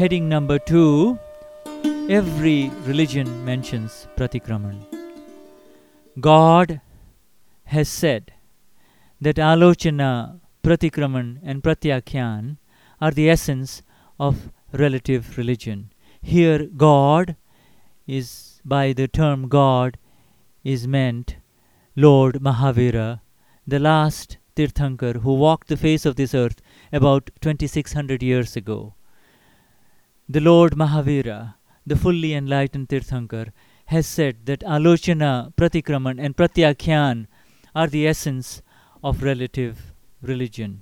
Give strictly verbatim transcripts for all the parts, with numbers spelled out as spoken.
Heading number two. Every religion mentions Pratikraman. God has said that Alochana, Pratikraman and Pratyakhyan are the essence of relative religion. Here God is, by the term God, is meant Lord Mahavira, the last Tirthankar who walked the face of this earth about twenty-six hundred years ago. The Lord Mahavira, the fully enlightened Tirthankar, has said that Alochana, Pratikraman and Pratyakhyan are the essence of relative religion.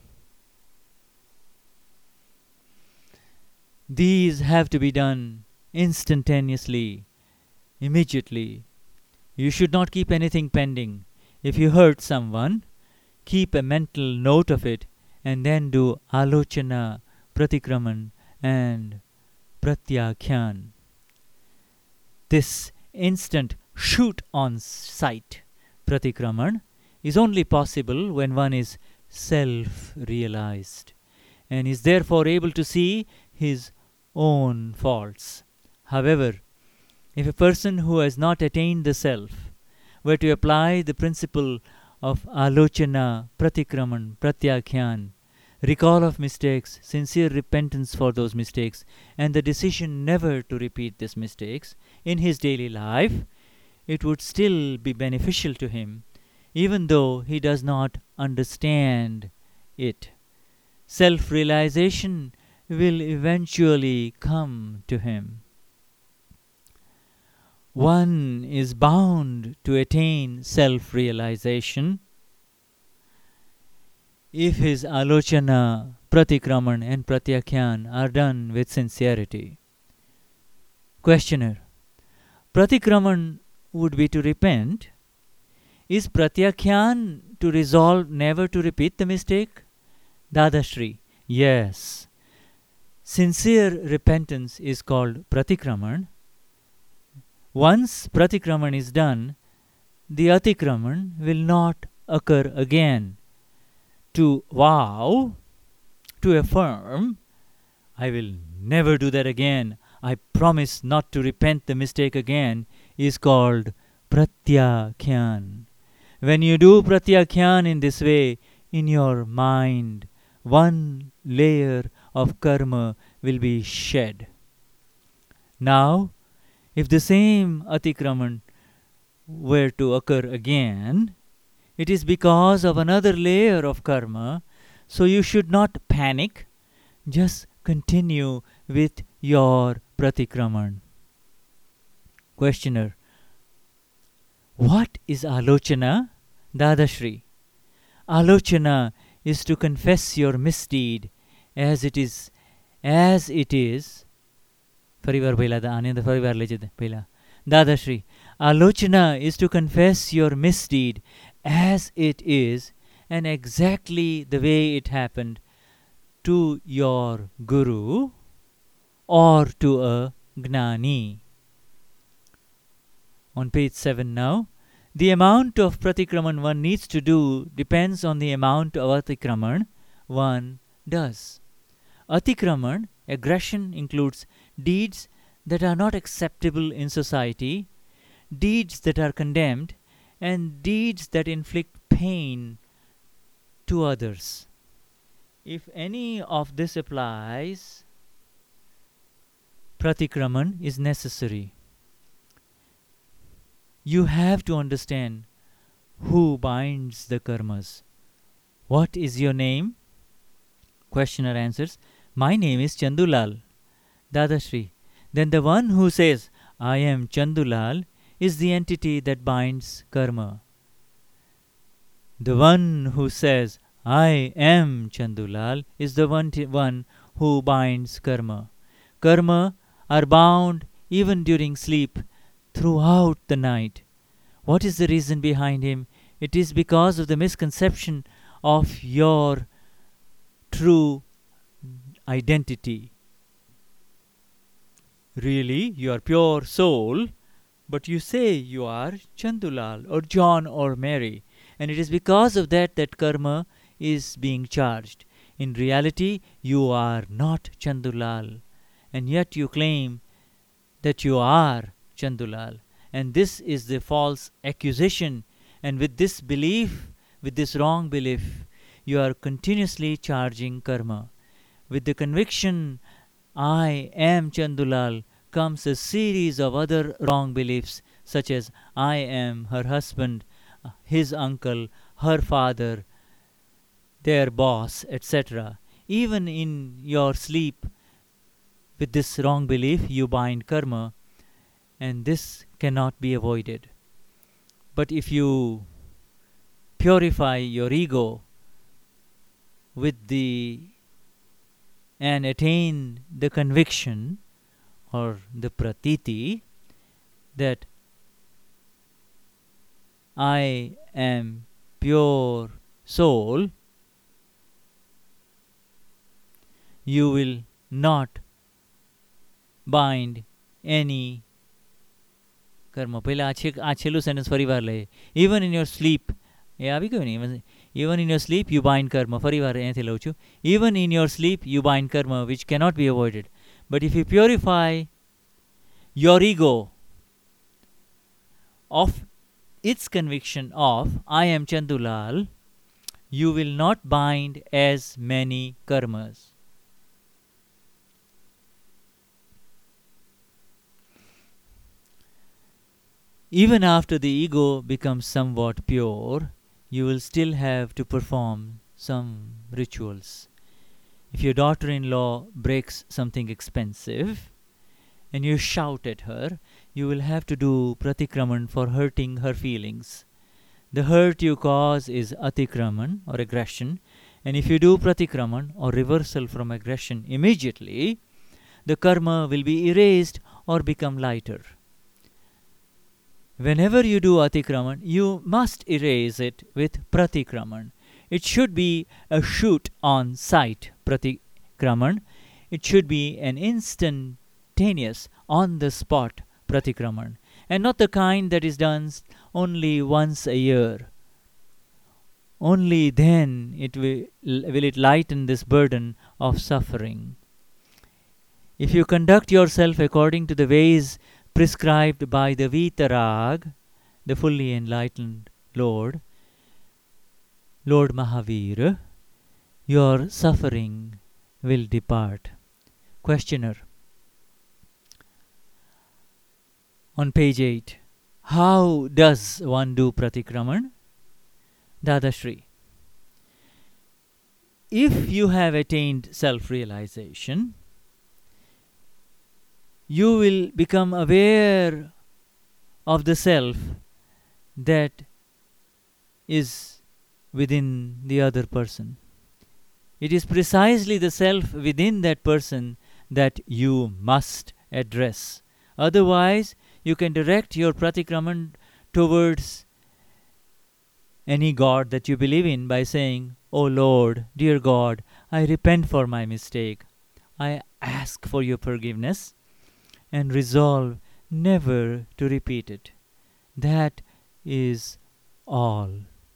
These have to be done instantaneously, immediately. You should not keep anything pending. If you hurt someone, keep a mental note of it and then do Alochana, Pratikraman and Pratyakhyan. This instant shoot on sight Pratikraman is only possible when one is self-realized and is therefore able to see his own faults. However, if a person who has not attained the self were to apply the principle of Alochana, Pratikraman, Pratyakhyan, recall of mistakes, sincere repentance for those mistakes, and the decision never to repeat these mistakes in his daily life, it would still be beneficial to him, even though he does not understand it. Self-realization will eventually come to him. One is bound to attain self-realization if his Alochana, Pratikraman and Pratyakhyan are done with sincerity. Questioner: Pratikraman would be to repent. Is Pratyakhyan to resolve never to repeat the mistake? Dadashri: yes. Sincere repentance is called Pratikraman. Once Pratikraman is done, the Atikraman will not occur again. To vow, to affirm, I will never do that again, I promise not to repent the mistake again, is called Pratyakhyan. When you do Pratyakhyan in this way, in your mind, one layer of karma will be shed. Now, if the same Atikraman were to occur again, it is because of another layer of karma, so you should not panic. Just continue with your Pratikraman. Questioner: what is Alochana? Dadashri: Alochana is to confess your misdeed as it is, as it is. Farivar पहिला दा आने दा फरिवार ले जते पहिला. Dadashri: Alochana is to confess your misdeed as it is and exactly the way it happened to your Guru or to a Gnani. On page seven now. The amount of Pratikraman one needs to do depends on the amount of Atikraman one does. Atikraman, aggression, includes deeds that are not acceptable in society, deeds that are condemned, and deeds that inflict pain to others. If any of this applies, Pratikraman is necessary. You have to understand who binds the karmas. What is your name? Questioner answers, my name is Chandulal. Dadashri: then the one who says, I am Chandulal, is the entity that binds karma. The one who says, I am Chandulal, is the one, t- one who binds karma. Karma are bound even during sleep, throughout the night. What is the reason behind him? It is because of the misconception of your true identity. Really, you are pure soul, but you say you are Chandulal or John or Mary, and it is because of that that karma is being charged. In reality, you are not Chandulal, and yet you claim that you are Chandulal. And this is the false accusation. And with this belief, with this wrong belief, you are continuously charging karma. With the conviction, I am Chandulal, comes a series of other wrong beliefs, such as I am her husband, his uncle, her father, their boss, et cetera. Even in your sleep, with this wrong belief, you bind karma, and this cannot be avoided. But if you purify your ego with the and attain the conviction or the pratiti that I am pure soul, you will not bind any કર્મ. પહેલાં આ છે આ છેલ્લું sentence ફરી વાર લઈએ. Even in your sleep, એ આવી ગયું ને, even in your sleep you bind karma. ફરી વાર અહીંયાથી લઉં છું. Even in your sleep you bind karma which cannot be avoided. But if you purify your ego of its conviction of I am Chandulal, you will not bind as many karmas. Even after the ego becomes somewhat pure, you will still have to perform some rituals. If your daughter-in-law breaks something expensive and you shout at her, you will have to do pratikraman for hurting her feelings. The hurt you cause is atikraman or aggression, and if you do pratikraman or reversal from aggression immediately, the karma will be erased or become lighter. Whenever you do atikraman, you must erase it with pratikraman. It should be a shoot on sight pratikraman. It should be an instantaneous, on the spot pratikraman, and not the kind that is done only once a year. Only then it will, will it lighten this burden of suffering. If you conduct yourself according to the ways prescribed by the Vitarag, the fully enlightened Lord, Lord Mahavira, your suffering will depart. Questioner. On page eight, how does one do pratikraman? Dadashri. If you have attained self-realization, you will become aware of the self that is within the other person. It is precisely the self within that person that you must address. Otherwise, you can direct your pratikraman towards any god that you believe in by saying, "O Lord, dear God, I repent for my mistake. I ask for your forgiveness and resolve never to repeat it." That is all.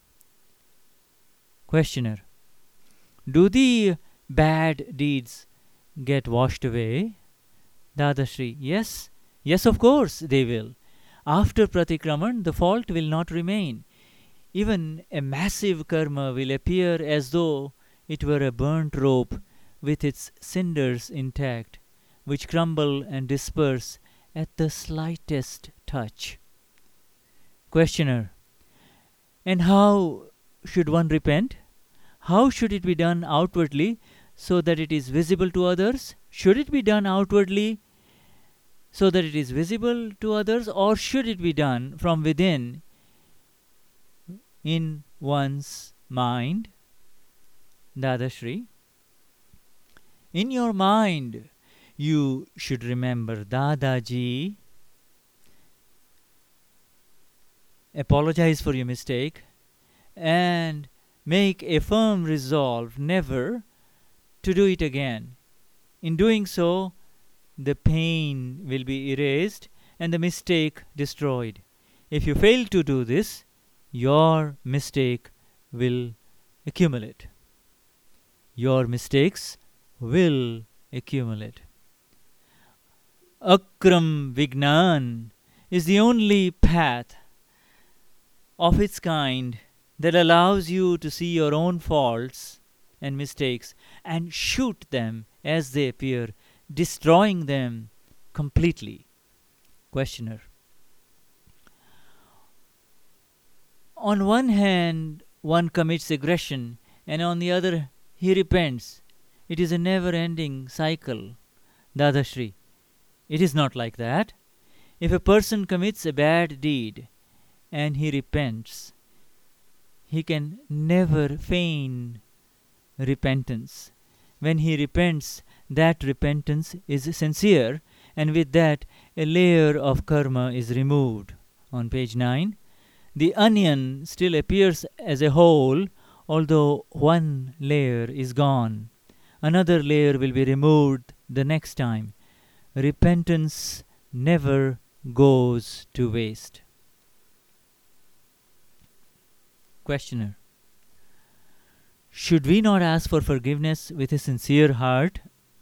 Questioner. Do the bad deeds get washed away? Dadashri. Yes. Yes, of course they will. After pratikraman, the fault will not remain. Even a massive karma will appear as though it were a burnt rope with its cinders intact, which crumble and disperse at the slightest touch. Questioner. And how should one repent? How should it be done outwardly so that it is visible to others? Should it be done outwardly so that it is visible to others, or should it be done from within in one's mind? Dadashri. In your mind, you should remember Dadaji, apologize for your mistake, and make a firm resolve never to do it again. In doing so, the pain will be erased and the mistake destroyed. If you fail to do this, your mistake will accumulate. Your mistakes will accumulate. Akram Vignan is the only path of its kind that allows you to see your own faults and mistakes and shoot them as they appear, destroying them completely. Questioner. On one hand, one commits aggression, and on the other, he repents. It is a never-ending cycle. Dadashri. It is not like that. If a person commits a bad deed and he repents, he can never feign repentance. When he repents, that repentance is sincere, and with that, a layer of karma is removed. On page nine, the onion still appears as a whole, although one layer is gone. Another layer will be removed the next time. Repentance never goes to waste. Questioner. Should we not ask for forgiveness with a sincere heart?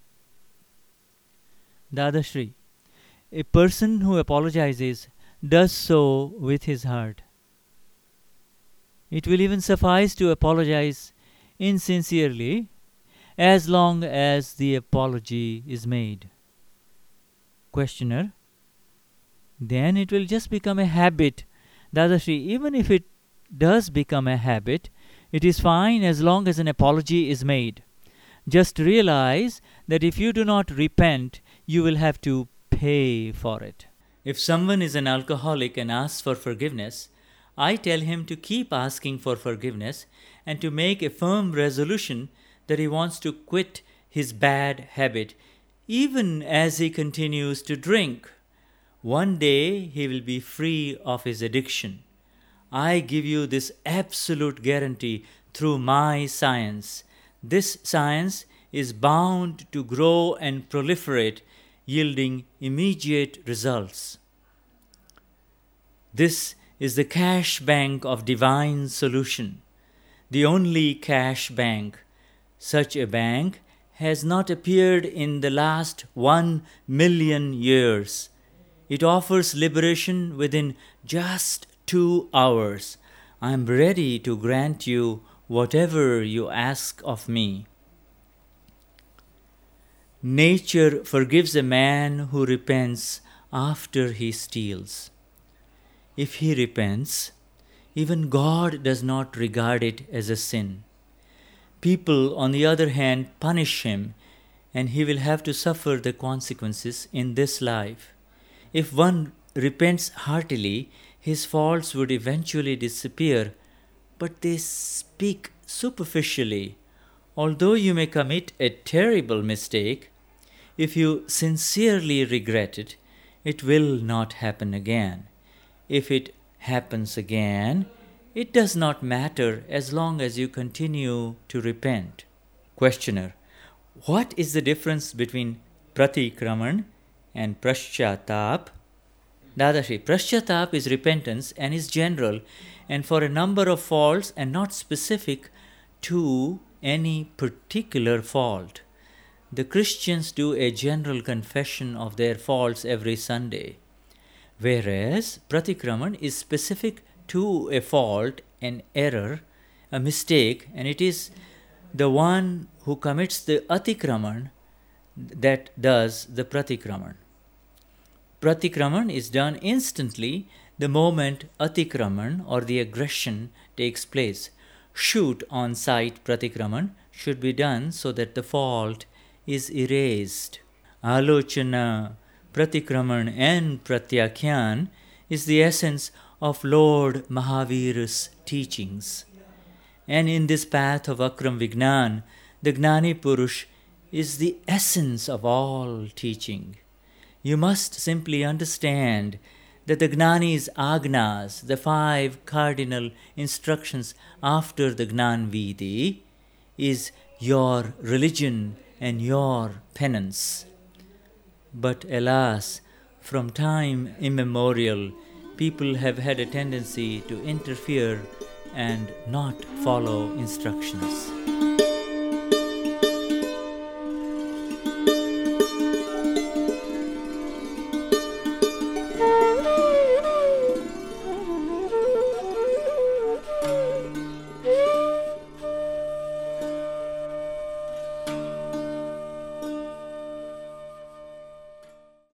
Dadashri. A person who apologizes does so with his heart. It will even suffice to apologize insincerely as long as the apology is made. Questioner. Then it will just become a habit. Dadashri, even if it does become a habit, it is fine as long as an apology is made. Just realize that if you do not repent, you will have to pay for it. If someone is an alcoholic and asks for forgiveness, I tell him to keep asking for forgiveness and to make a firm resolution that he wants to quit his bad habit, even as he continues to drink. One day he will be free of his addiction. I give you this absolute guarantee through my science. This science is bound to grow and proliferate, yielding immediate results. This is the cash bank of divine solution, the only cash bank. Such a bank has not appeared in the last one million years. It offers liberation within just two hours. I am ready to grant you whatever you ask of me. Nature forgives a man who repents after he steals. If he repents, even God does not regard it as a sin. People, on the other hand, punish him, and he will have to suffer the consequences in this life. If one repents heartily, his faults would eventually disappear, but they speak superficially. Although you may commit a terrible mistake, if you sincerely regret it, it will not happen again. If it happens again, it does not matter as long as you continue to repent. Questioner. What is the difference between pratikraman and praschatap? Dadashri, praschatap is repentance and is general and for a number of faults and not specific to any particular fault. The Christians do a general confession of their faults every Sunday, whereas pratikraman is specific to a fault, an error, a mistake, and it is the one who commits the atikraman that does the pratikraman. Pratikraman is done instantly the moment atikraman or the aggression takes place. Shoot on sight pratikraman should be done so that the fault is erased. Alochana, pratikraman and pratyakhyan is the essence of Lord Mahavira's teachings. And in this path of Akram Vignan, the Gnani Purush is the essence of all teaching. You must simply understand that the Gnani's agnas, the five cardinal instructions after the Gnan Vidhi, is your religion and your penance. But alas, from time immemorial, people have had a tendency to interfere and not follow instructions.